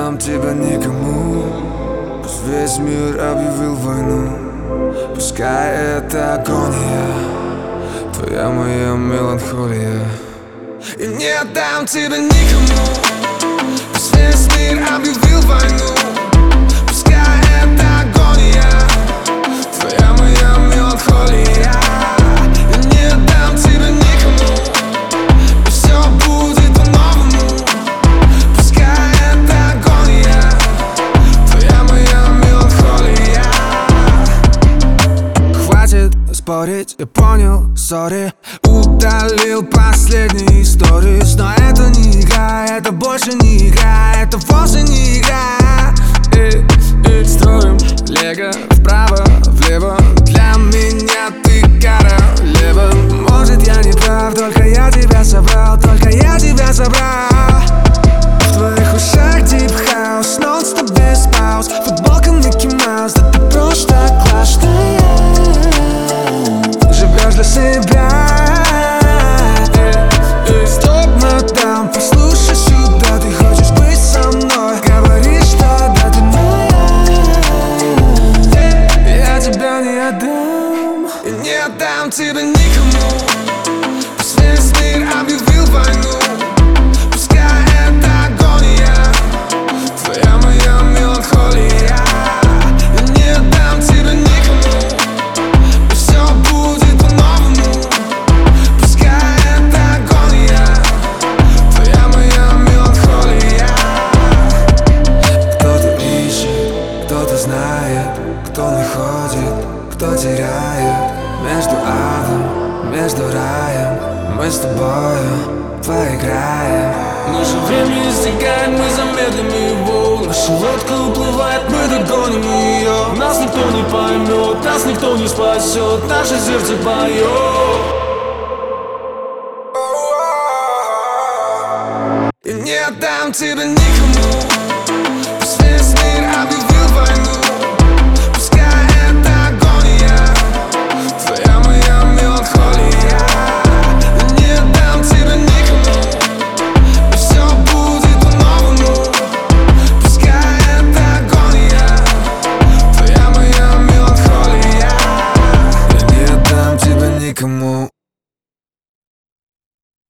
отдам тебя никому. Пусть весь мир объявил войну, пускай это агония, твоя моя меланхолия. И не отдам тебя никому. Пусть весь мир объявил войну, пускай это агония, твоя моя меланхолия. И не отдам тебя никому. Пусть все будет по-новому, пускай это агония, твоя моя меланхолия. Хватит спорить, я понял, сори. Удалил последние сторис, но это не игра, это больше не игра, это вовсе не игра. Строим лего вправо, влево, для меня ты королева. Может я не прав, только я тебя собрал, только я тебя собрал. В твоих ушах дип хаус, нон-стоп без пауз, футболка Микки Маус, да ты просто классная. Живешь для себя. Стоп, мадам, послушай сюда, ты хочешь быть со мной, говоришь, что да, ты моя. Я тебя не отдам, и не отдам тебя никому. Пусть весь мир объявил войну, пускай это агония, твоя моя меланхолия. Я не отдам тебя никому. Пусть все будет по-новому, пускай это агония, твоя моя меланхолия. Кто-то ищет, кто-то знает, кто находит, кто теряет. Между адом, между раем, мы с тобою поиграем. Наше время истекает, мы замедлим его. Наша лодка уплывает, мы догоним ее. Нас никто не поймет, нас никто не спасет, наше сердце поет. И не отдам тебя никому.